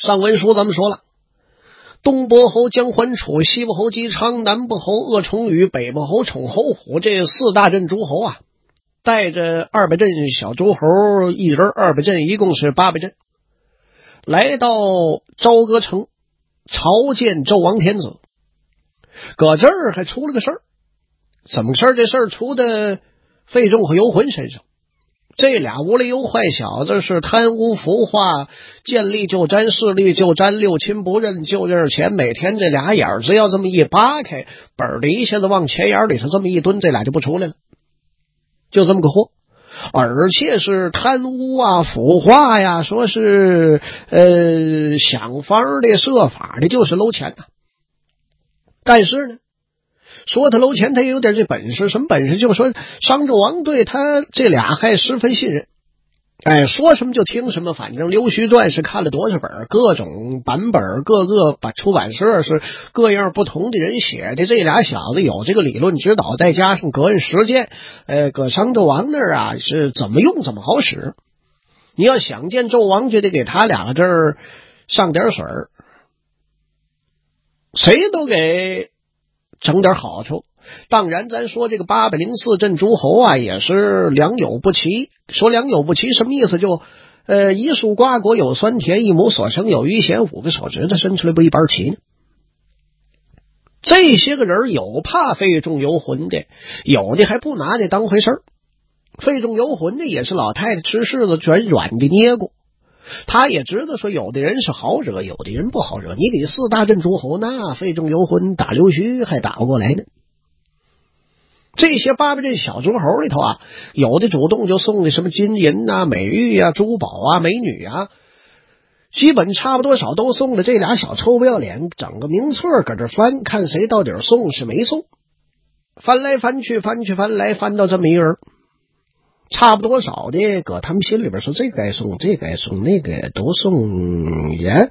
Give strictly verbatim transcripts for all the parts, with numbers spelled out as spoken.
上文书咱们说了，东伯侯姜桓楚，西伯侯姬昌，南伯侯鄂崇禹，北伯侯宠侯虎，这四大镇诸侯啊，带着二百镇小诸侯一人，二百镇一共是八百镇，来到朝歌城朝见纣王天子。搁这儿还出了个事儿，怎么事儿？这事儿出的费仲和游魂身上。这俩无赖优坏小子是贪污腐化，见利就沾，势利就沾，六亲不认，就认钱。每天这俩眼儿只要这么一扒开，本儿的一下子往钱眼里头这么一蹲，这俩就不出来了，就这么个货。而且是贪污啊，腐化呀，说是呃想方的设法的，就是搂钱呐。但是呢，说他搂钱，他也有点这本事。什么本事？就是说商纣王对他这俩还十分信任，哎，说什么就听什么。反正刘须传是看了多少本，各种版本，各个把出版社是各样不同的人写的。这俩小子有这个理论指导，再加上个人实践，呃，搁商纣王那儿啊是怎么用怎么好使。你要想见纣王，就得给他两个这儿上点水儿，谁都给整点好处。当然咱说这个八百零四镇诸侯啊，也是良莠不齐。说良莠不齐什么意思？就呃一树瓜果有酸甜，一亩所生有余弦，五个手指头伸出来不一般齐呢。这些个人有怕费仲游魂的，有的还不拿这当回事儿。费仲游魂的也是老太太吃柿子全软的捏过，他也知道说有的人是好惹，有的人不好惹。你给四大镇诸侯，那费仲游魂打刘须还打不过来呢。这些八百镇小诸侯里头啊，有的主动就送的什么金银啊、美玉啊、珠宝啊、美女啊，基本差不多少都送了。这俩小臭不要脸整个名册搁这翻，看谁到底送是没送。翻来翻去翻去翻来翻到这么一人，差不多少的搁他们心里边说这个该送这个该送那个都送也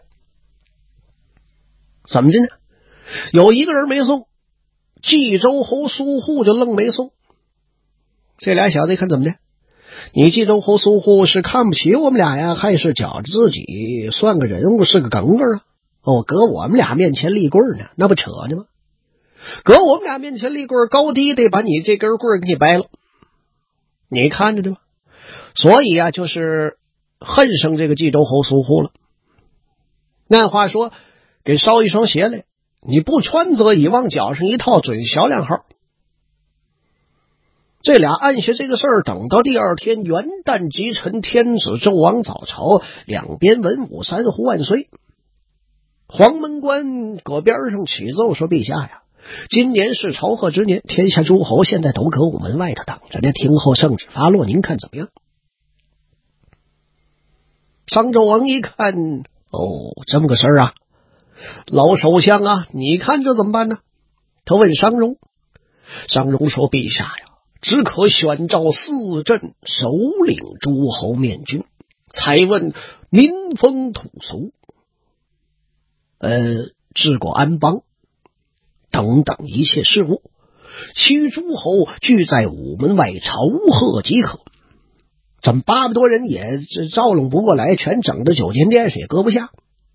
怎么的呢？有一个人没送，冀州侯苏护就愣没送。这俩小子一看怎么的？你冀州侯苏护是看不起我们俩呀，还是觉着自己算个人物是个梗儿啊？哦，搁我们俩面前立棍呢，那不扯呢吗？搁我们俩面前立棍，高低得把你这根棍给你掰了，你看着的吗？所以啊，就是恨上这个冀州侯苏护了。那话说，给捎一双鞋来，你不穿则已，往脚上一套准小两号。这俩按下这个事儿，等到第二天元旦即晨，天子纣王早朝，两边文武三呼万岁。黄门官搁边上起奏说：“陛下呀，今年是朝贺之年，天下诸侯现在都搁午门外头等着呢，听候圣旨发落，您看怎么样？”商纣王一看，哦，这么个事儿啊，老首相啊，你看这怎么办呢？他问商容，商容说：“陛下呀，只可选召四镇首领诸侯面君，才问民风土俗，呃，治国安邦等等一切事务，其余诸侯聚在午门外朝贺即可。怎么八百多人也照拢不过来，全整到酒店店上也搁不下，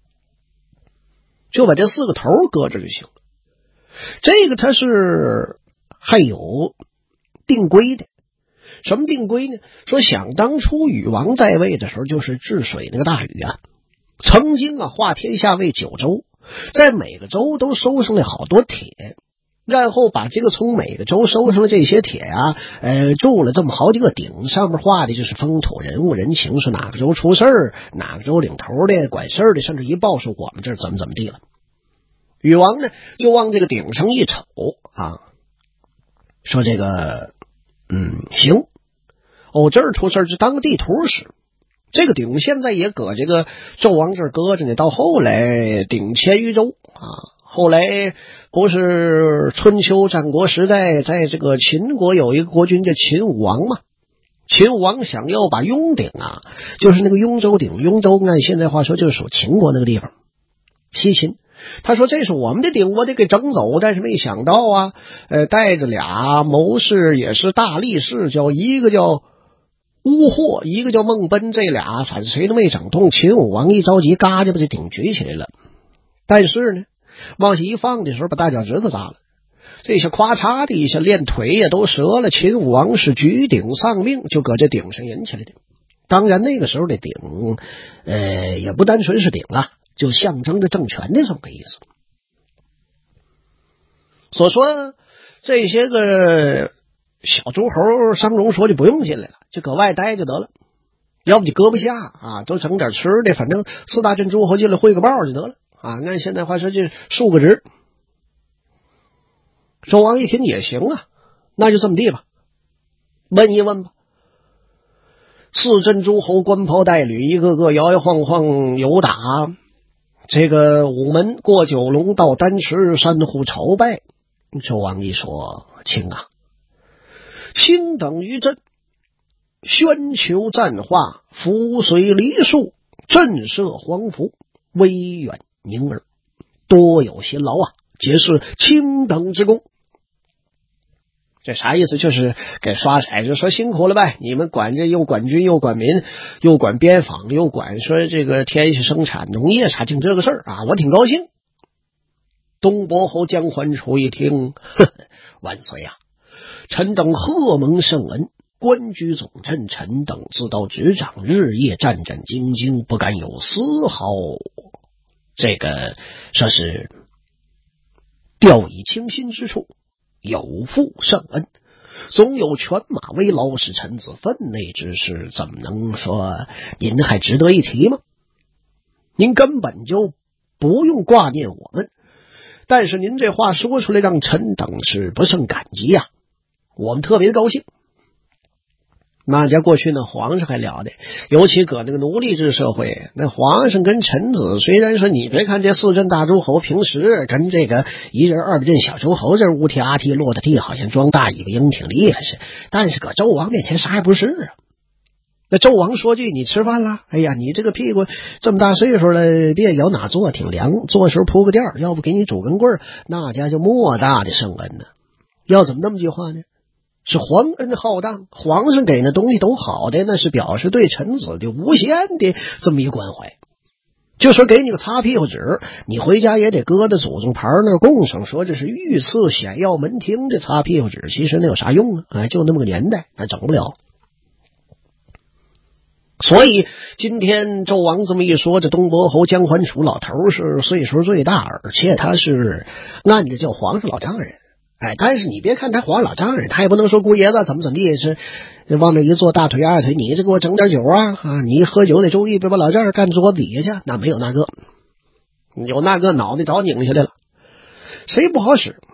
就把这四个头搁着就行了。这个他是还有定规的。什么定规呢？说想当初禹王在位的时候，就是治水那个大禹啊，曾经啊化天下为九州，在每个州都收上来好多铁，然后把这个从每个州收上的这些铁啊，呃，铸了这么好几个鼎，上面画的就是风土人物人情，是哪个州出事儿，哪个州领头的管事儿的，甚至一报说我们这儿怎么怎么地了。禹王呢就往这个鼎上一瞅啊，说这个嗯行，哦这儿出事儿就当个地图使。这个鼎现在也搁这个纣王这儿搁着呢，到后来鼎迁于周啊。后来不是春秋战国时代，在这个秦国有一个国君叫秦武王嘛，秦武王想要把雍鼎啊，就是那个雍州鼎，雍州按现在话说就是属秦国那个地方，西秦。他说这是我们的鼎，我得给整走，但是没想到啊，呃，带着俩谋士也是大力士，叫一个叫乌霍一个叫孟奔，这俩反正谁都没整动。秦武王一着急，嘎就把这鼎举起来了。但是呢，往下一放的时候，把大脚趾头砸了。这下咵嚓的一下，连腿也都折了。秦武王是举鼎丧命，就搁这鼎上引起来的。当然那个时候的鼎，呃，也不单纯是鼎啊，就象征着政权的这么个意思。所说这些个小诸侯，商容说就不用进来了，就搁外待就得了。要不你搁不下啊，都整点吃的，反正四大镇诸侯进来汇个报就得了啊。按现在话说，就述个职。周王一听也行啊，那就这么地吧，问一问吧。四镇诸侯官袍带履，一个个摇摇晃晃游打。这个午门过九龙，到丹池山户朝拜。周王一说：“卿啊，卿等于朕，宣求赞化，扶随梨树，震慑皇服，威远宁儿，多有辛劳啊，皆是卿等之功。”这啥意思？就是给刷彩，就说辛苦了呗。你们管这又管军又管民又管边防又管说这个天下生产农业啥净这个事儿啊，我挺高兴。东伯侯姜桓楚一听，呵呵，万岁啊！臣等贺蒙圣恩，官居总镇，臣等自到执掌，日夜战战兢兢，不敢有丝毫这个说是掉以轻心之处。有负圣恩，总有犬马为劳，是臣子分内之事，怎么能说您还值得一提吗？您根本就不用挂念我们，但是您这话说出来，让臣等是不胜感激呀、啊，我们特别高兴。那家过去呢，皇上还了得，尤其搁那个奴隶制社会，那皇上跟臣子，虽然说你别看这四镇大诸侯平时跟这个一人二百镇小诸侯这乌提阿提落的地，好像装大尾巴鹰挺厉害是，但是搁周王面前啥也不是啊。那周王说句你吃饭了，哎呀，你这个屁股这么大岁数了，别摇哪坐挺凉，坐时候铺个垫，要不给你拄根棍，那家就莫大的圣恩呢。要怎么那么句话呢？是皇恩浩荡，皇上给那东西都好的，那是表示对臣子的无限的这么一关怀。就说给你个擦屁股纸，你回家也得搁在祖宗牌那供上，说这是御赐显耀门庭的擦屁股纸，其实那有啥用啊？哎，就那么个年代，那整不了。所以今天周王这么一说，这东伯侯姜桓楚老头是岁数最大，而且他是按着叫皇上老丈人。哎，但是你别看他皇上老丈人，他也不能说姑爷子怎么怎么地，是往那一坐大腿二腿，你这给我整点酒啊啊！你喝酒得注意，别把老丈人干桌子底下去。那没有那个，有那个脑袋早拧下来了，谁不好使？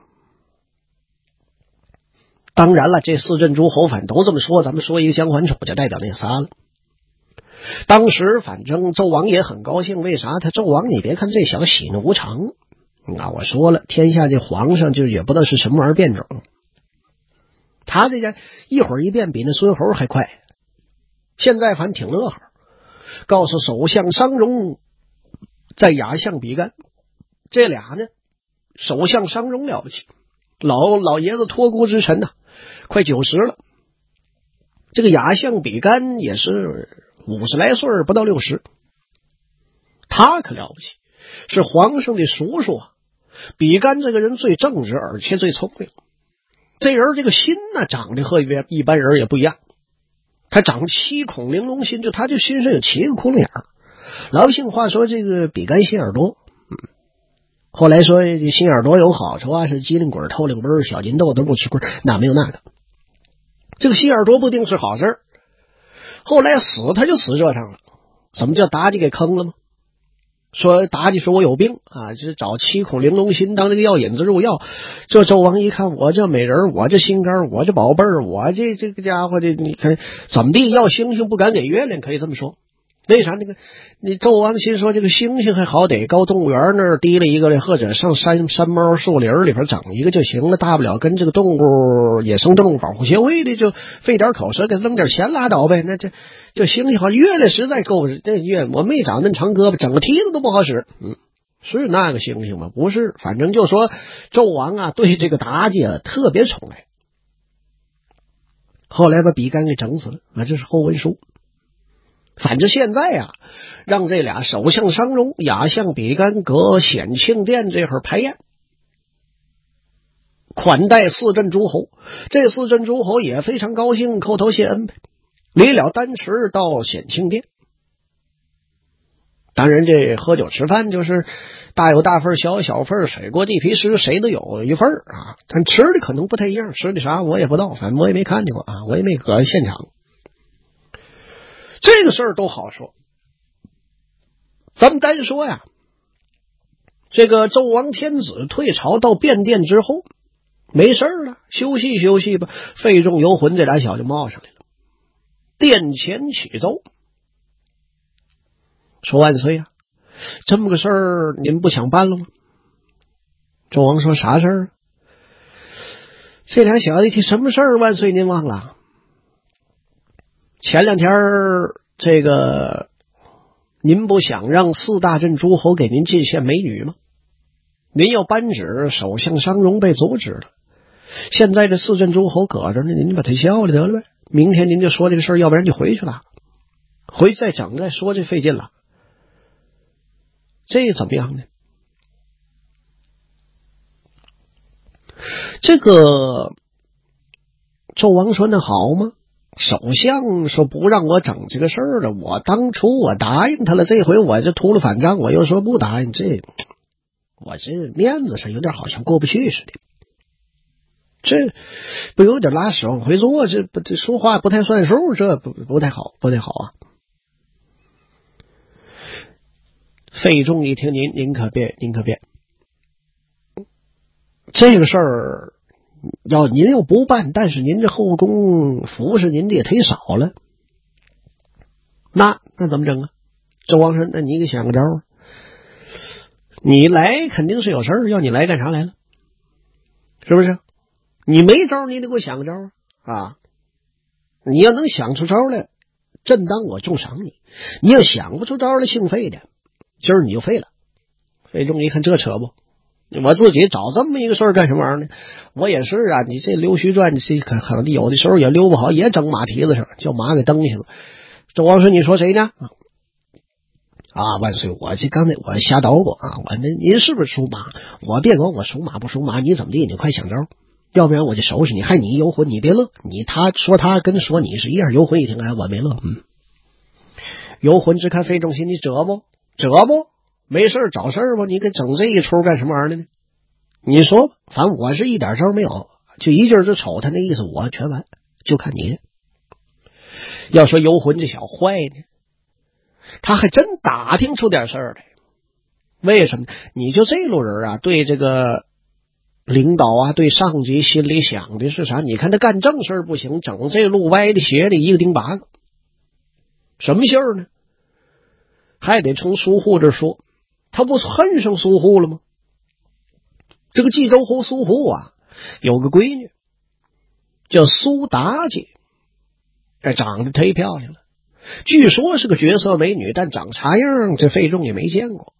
当然了，这四镇诸侯反都这么说，咱们说一个姜桓楚就代表那仨了。当时反正纣王也很高兴，为啥？他纣王你别看这小喜怒无常。那我说了，天下这皇上就也不知道是什么玩意儿变种，他这家一会儿一变比那孙猴还快。现在反正挺乐呵，告诉首相商容在亚相比干，这俩呢，首相商容了不起，老老爷子托孤之臣呐、啊，快九十了。这个亚相比干也是五十来岁，不到六十，他可了不起，是皇上的叔叔啊。比干这个人最正直，而且最聪明。这人这个心呢，长得和一般人也不一样。他长七孔玲珑心，就他这心上有七个窟窿眼儿。老百姓话说这个比干心眼多，嗯，后来说心眼多有好处啊，是机灵鬼透灵杯小金豆都不吃棍，哪没有那个？这个心眼多不定是好事。后来死他就死这上了，怎么叫妲己给坑了吗？说妲己说我有病啊，就是找七孔玲珑心当这个药引子入药。这纣王一看，我这美人，我这心肝，我这宝贝儿，我这这个家伙的，你看怎么地？要星星不敢给月亮，可以这么说。为啥那个你纣王心说这个星星还好得高动物园那儿提了一个，或者上山山猫树林里边整一个就行了，大不了跟这个动物野生动物保护协会的就费点口舌给扔点钱拉倒呗。那这这星星好，月亮实在够，这月我没长那长胳膊，整个梯子都不好使。嗯，是那个星星吗？不是，反正就说纣王啊对这个妲己啊特别宠爱。 后来把比干给整死了啊，这是后文书。反正现在啊，让这俩首相商容、亚相比干搁显庆殿这会儿排宴，款待四镇诸侯。这四镇诸侯也非常高兴，叩头谢恩呗，离了丹池到显庆殿。当然这喝酒吃饭就是大有大份小有小份，水过地皮湿，谁都有一份啊。但吃的可能不太一样，吃的啥我也不知道，反正我也没看见过啊，我也没搁现场。这个事儿都好说，咱们单说呀，这个纣王天子退朝到便殿之后，没事了，休息休息吧。费仲、游魂这俩小就冒上来了，殿前启奏，说万岁啊，这么个事儿您不想办了吗？纣王说啥事儿？这俩小子一提什么事儿？万岁您忘了？前两天这个您不想让四大镇诸侯给您进献美女吗？您要颁旨，首相商容被阻止了。现在这四镇诸侯搁着呢，您把他叫来得了呗。明天您就说这个事儿，要不然就回去了，回去再整再说，这费劲了。这怎么样呢？这个纣王说那好吗？首相说不让我整这个事儿了，我当初我答应他了，这回我就秃了反账，我又说不答应，这我这面子上有点好像过不去似的，这不有点拉屎往回坐，这不这说话不太算数，这不不太好，不太好啊。费仲一听，您您可别您可别，这个事儿要您又不办，但是您这后宫服侍您的也忒少了，那那怎么整啊？纣王说那你给想个招啊，你来肯定是有事儿，要你来干啥来了？是不是？你没招你得给我想个招啊！你要能想出招来，朕当我重赏你；你要想不出招来，姓费的，今儿你就废了。费仲一看这扯不，我自己找这么一个事儿干什么玩意儿呢？我也是啊，你这溜须传，这可可能有的时候也溜不好，也整马蹄子上，叫马给蹬下了。纣王说：“你说谁呢？”啊，万岁！我这刚才我瞎捣鼓啊，我那您是不是属马？我别管我属马不属马，你怎么地？你快想招，要不然我就收拾你，害你游魂！你别乐，你他说他跟说你是一样。游魂一听，哎，我没乐，嗯。游魂只看费仲心，你折不折不？没事找事儿不？你给整这一出干什么玩意儿呢？你说吧，反正我是一点招没有，就一劲儿就瞅他那意思，我全完，就看你。要说游魂这小坏呢，他还真打听出点事儿来。为什么？你就这路人啊，对这个领导啊，对上级心里想的是啥？你看他干正事不行，整这路歪的斜的，一个顶八个。什么信儿呢？还得从苏护这说，他不恨上苏护了吗？这个冀州侯苏护啊，有个闺女叫苏妲己，哎，长得忒漂亮了。据说是个绝色美女，但长啥样这费仲也没见过。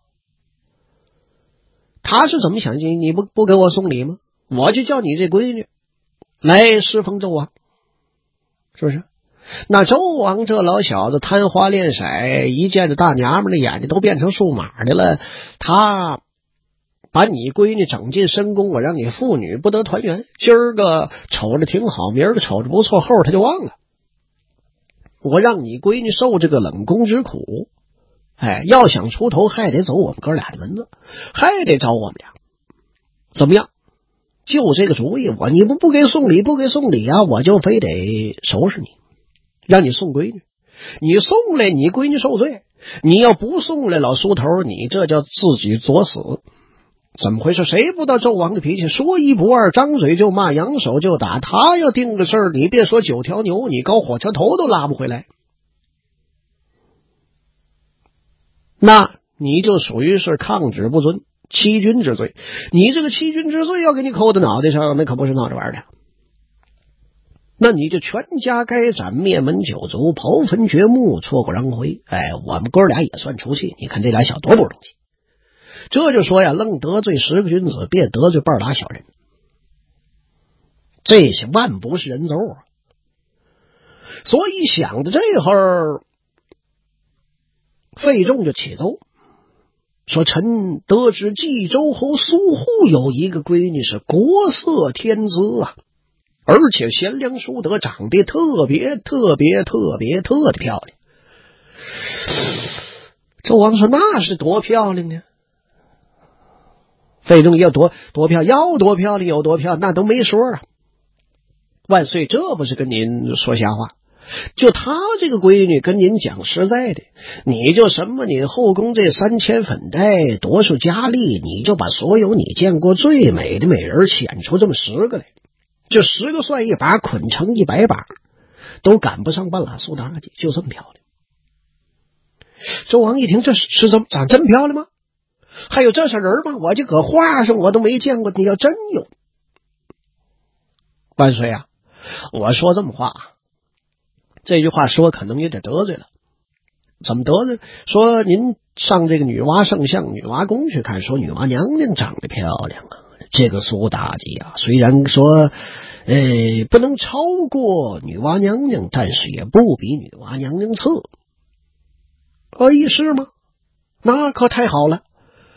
他是怎么想的？你不不给我送礼吗？我就叫你这闺女来侍奉纣王，是不是？那纣王这老小子贪花恋色，一见着大娘们的眼睛都变成数码的了，他把你闺女整进深宫，我让你父女不得团圆。今儿个瞅着挺好，明儿个瞅着不错，后儿他就忘了。我让你闺女受这个冷宫之苦，哎，要想出头还得走我们哥俩的门子，还得找我们俩。怎么样？就这个主意，我你不不给送礼，不给送礼啊，我就非得收拾你，让你送闺女。你送来，你闺女受罪；你要不送来，老苏头，你这叫自己作死。怎么回事？谁不知道纣王的脾气？说一不二，张嘴就骂，扬手就打。他要定个事儿，你别说九条牛，你搞火车头都拉不回来。那你就属于是抗旨不遵，欺君之罪。你这个欺君之罪要给你扣到脑袋上，那可不是闹着玩的。那你就全家该斩，灭门九族，刨坟掘墓，挫骨扬灰。哎，我们哥俩也算出气。你看这俩小多不容易。这就说呀，愣得罪十个君子，别得罪半拉小人。这些万不是人走啊！ 所以想着这会儿，费仲就启奏说：“臣得知冀州侯苏护有一个闺女是国色天姿啊，而且贤良淑德，长得特别特别特别特的漂亮。”纣王说：“那是多漂亮呢？”费仲要多多漂亮，要多漂亮有多漂亮，那都没说啊。万岁，这不是跟您说瞎话。就她这个闺女，跟您讲实在的，你就什么你后宫这三千粉黛，多少佳丽，你就把所有你见过最美的美人选出这么十个来，这十个算一把，捆成一百把，都赶不上半拉苏妲己，就这么漂亮。周王一听，这是是怎长真漂亮吗？还有这是人吗？我就搁画上我都没见过，你要真有。万岁啊，我说这么话，这句话说可能有点得罪了。怎么得罪？说您上这个女娲圣像女娲宫去看，说女娲娘娘长得漂亮啊。这个苏妲己啊，虽然说呃不能超过女娲娘娘，但是也不比女娲娘娘次。哎，是吗？那可太好了。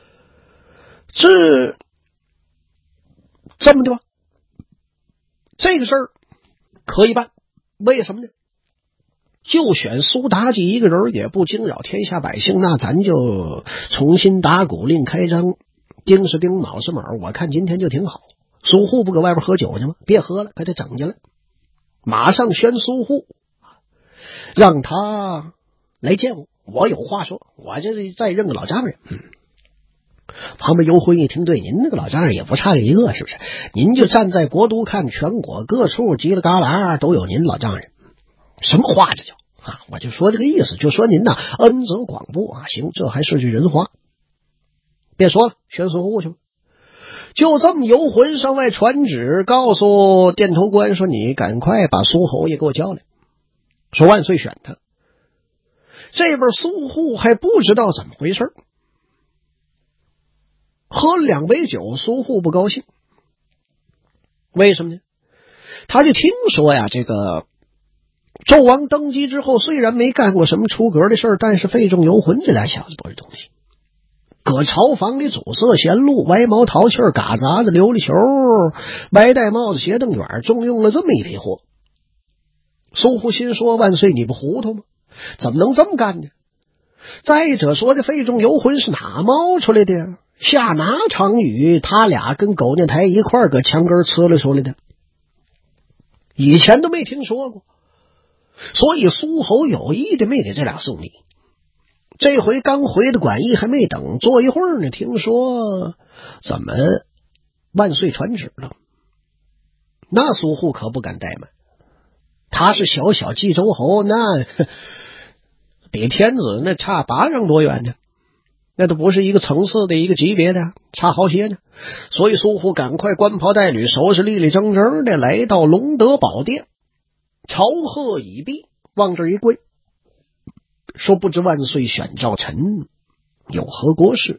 这这么的吧，这个事儿可以办。为什么呢？就选苏妲己一个人，也不惊扰天下百姓，那咱就重新打鼓另开张，丁是丁，卯是卯，我看今天就挺好。苏护不搁外边喝酒去吗？别喝了，给他整进来，马上宣苏护，让他来见我，我有话说，我这再认个老丈人。嗯，旁边尤婚一听，对，您那个老丈人也不差一个，是不是？您就站在国都看，全国各处叽里嘎啦都有您老丈人。什么话这叫啊？我就说这个意思，就说您呐恩泽广布啊。行，这还是句人话，别说了，宣苏护去吧。就这么游魂上外传旨，告诉殿头官说：“你赶快把苏侯爷给我叫来，说万岁选他。”这边苏护还不知道怎么回事，喝了两杯酒，苏护不高兴。为什么呢？他就听说呀，这个纣王登基之后，虽然没干过什么出格的事儿，但是费仲游魂这俩小子不是东西。搁朝房里阻塞贤路，歪毛淘气儿，嘎杂子，琉璃球，白戴帽子，斜瞪卷，重用了这么一批货。苏护心说：万岁，你不糊涂吗？怎么能这么干呢？再者说，这费仲游魂是哪冒出来的呀？下哪场雨，他俩跟狗念台一块儿搁墙根呲了出来的，以前都没听说过。所以苏侯有意的没给这俩送礼。这回刚回的馆驿还没等坐一会儿呢，听说怎么万岁传旨了。那苏护可不敢怠慢，他是小小冀州侯，那比天子那差八丈多远呢，那都不是一个层次的一个级别的，差好些呢。所以苏护赶快官袍带履，收拾立立正正的来到隆德宝殿，朝贺已毕，往这一跪，说：不知万岁选召臣有何国事？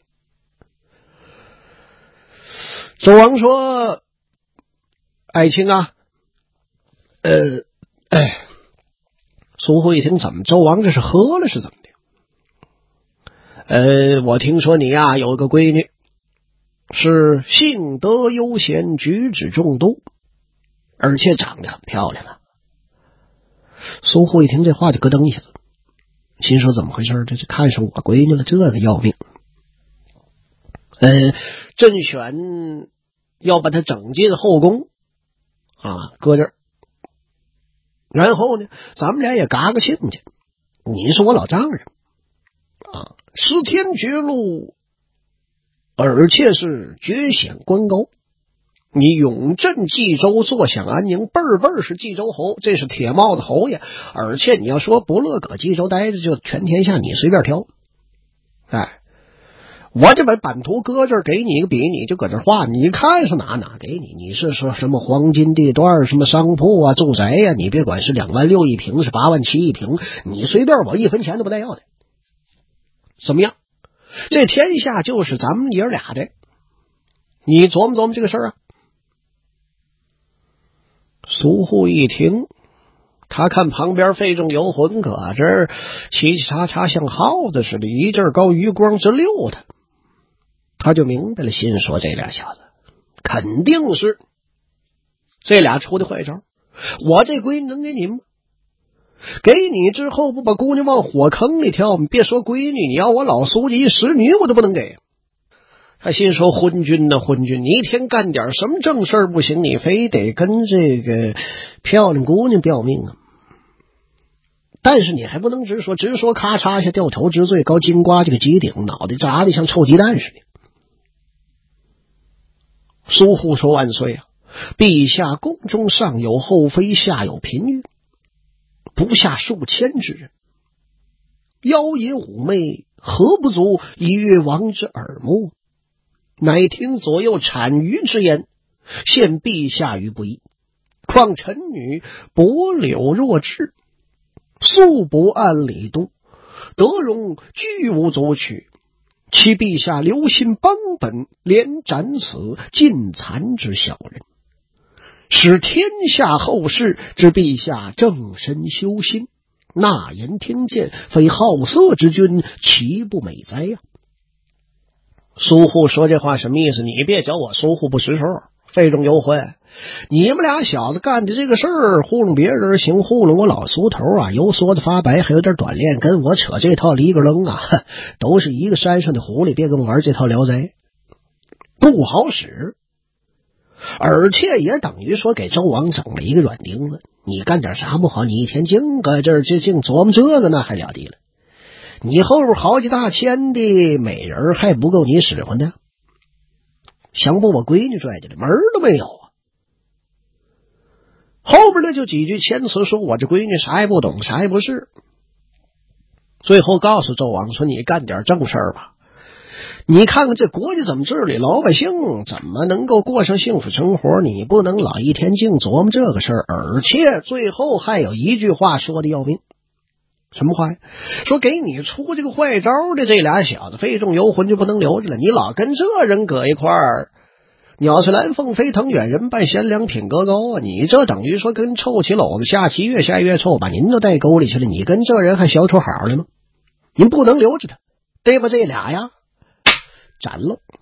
周王说：爱卿啊，呃哎，苏护一听，怎么周王这是喝了是怎么的？呃，我听说你呀、啊、有个闺女，是性德悠闲，举止中度，而且长得很漂亮啊。苏护一听这话就咯噔一下子，心说怎么回事？这是看上我闺女了，这个要命。呃，甄选要把她整进后宫啊，搁这儿，然后呢，咱们俩也嘎个亲去。你是我老丈人啊，失天绝路，而且是绝显官高。你永镇冀州，坐享安宁，辈儿辈儿是冀州侯，这是铁帽子侯爷。而且你要说不乐搁冀州待着，就全天下你随便挑。哎，我这把版图搁这儿，给你一个笔，你就搁这画，你看是哪哪给你。你是说什么黄金地段，什么商铺啊、住宅呀、啊，你别管是两万六一平，是八万七一平，你随便，我一分钱都不带要的。怎么样？这天下就是咱们爷俩的，你琢磨琢磨这个事儿啊。苏护一听， 他看旁边费仲游魂搁这儿嘁嘁喳喳像耗子似的，一阵高余光直溜他，他就明白了，心说这俩小子肯定是这俩出的坏招，我这闺女能给你吗？给你之后不把姑娘往火坑里跳吗？别说闺女，你要我老苏家一使女我都不能给。他心说昏君呢昏君，你一天干点什么正事不行，你非得跟这个漂亮姑娘吊命啊。但是你还不能直说，直说咔嚓一下掉头之罪，高金瓜这个机顶脑袋砸的像臭鸡蛋似的。苏护说万岁啊，陛下宫中上有后妃，下有嫔御，不下数千之人，妖冶妩媚，何不足以悦王之耳目？乃听左右谄谀之言，陷陛下于不义。况臣女薄柳弱智，素不按理度，德容俱无足取，其陛下留心邦本，连斩此尽残之小人，使天下后世知陛下正身修心，纳言听谏，非好色之君，其不美哉呀？苏护说这话什么意思？你别叫我苏护不识数，费仲游魂，你们俩小子干的这个事儿，糊弄别人行糊弄我老苏头啊，油缩的发白，还有点短练，跟我扯这套离个楞啊，都是一个山上的狐狸，别跟我玩这套聊斋，不好使。而且也等于说给周王整了一个软钉子，你干点啥不好，你一天净搁这儿就净琢磨这个，那还了得了。你后边好几大千的美人还不够你使唤的，想把我闺女拽进来门儿都没有啊。后边呢就几句谦词，说我这闺女啥也不懂，啥也不是。最后告诉纣王说，你干点正事儿吧，你看看这国家怎么治理，老百姓怎么能够过上幸福生活，你不能老一天净琢磨这个事儿。而且最后还有一句话说的要命，什么话呀？说给你出这个坏招的这俩小子，费仲游魂就不能留着了，你老跟这人搁一块儿，鸟是蓝凤飞腾远人伴，贤良品格高啊！你这等于说跟臭棋篓子下棋，越下越臭，把您都带沟里去了，你跟这人还小丑好了吗？您不能留着他，得把这俩呀斩了。